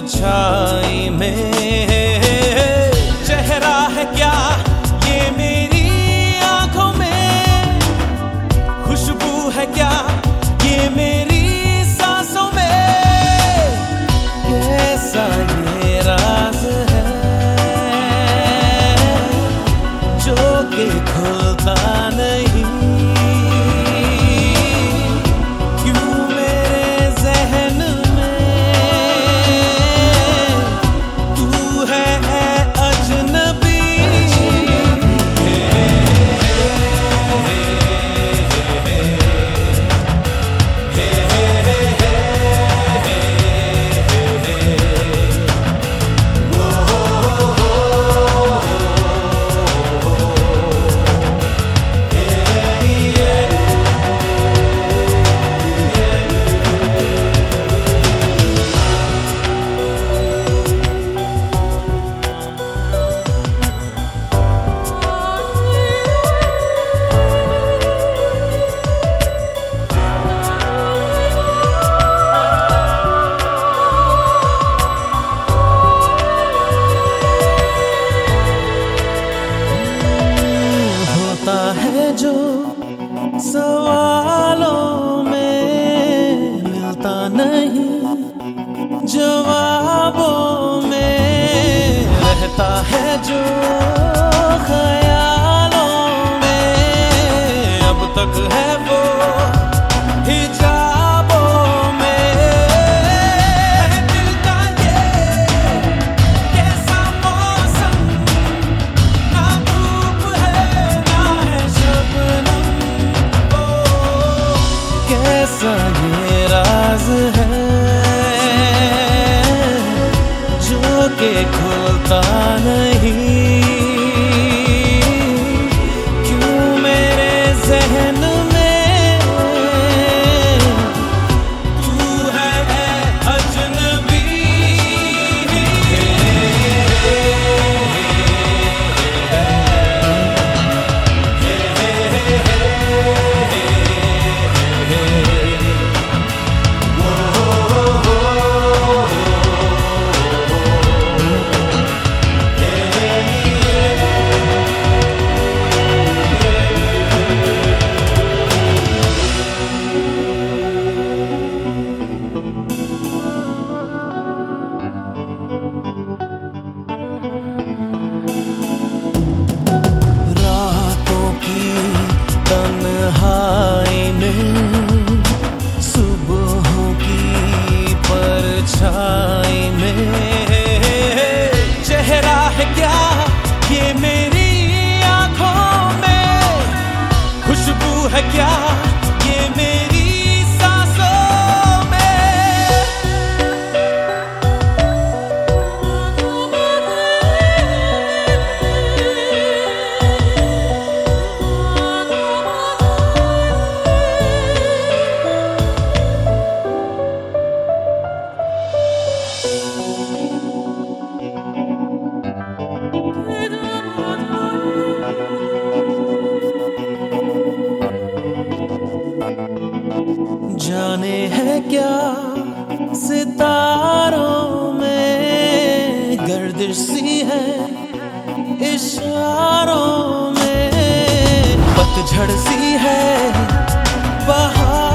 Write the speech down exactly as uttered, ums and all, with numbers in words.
परछाई में चेहरा है क्या ये मेरी आंखों में, खुशबू है क्या ये मेरी सांसों में, कैसा ये राज है जो कि खुलता नहीं। जो सवालों में मिलता नहीं, जवाबों में रहता है जो ख्यालों में, अब तक है वो हिजाबों में। दिल का ये कैसा मौसम, ना धूप है ना है शबनम, कैसा ये राज है जो कि खुलता नहीं। क्यों मेरे ज़हन में तू है अजनबी। तन्हाई में सुबहों की परछाई में चेहरा है क्या ये मेरी आंखों में, खुशबू है क्या ये मेरी सांसों में। जाने है क्या सितारों में गर्दिश सी है इशारों में, पतझड़ सी है बहार